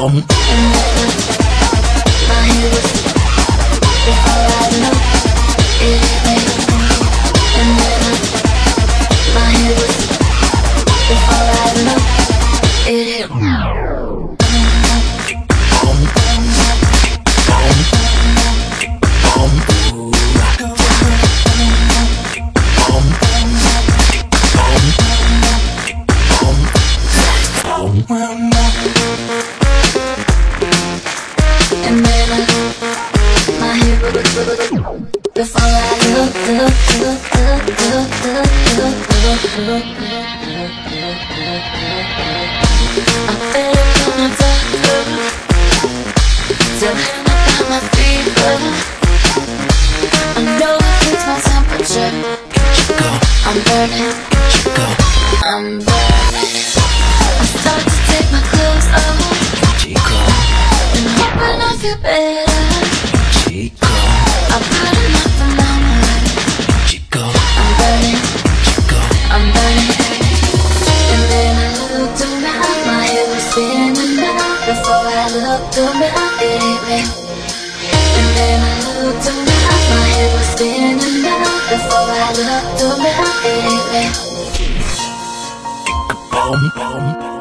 My head was before I looked, it hit me. And then my head was before I looked, it hit me. And then my head was before I looked. I better call my doctor, tell him about my fever. I know it keeps my temperature. I'm burning, I'm burning. I start to take my clothes off and hoping I feel better. I put in my thermometer. I'm burning, I'm burning. And then I looked around, my head was spinning round. Before I looked around, it hit me. And then I looked around, my head was spinning round. Before I looked around, it hit me.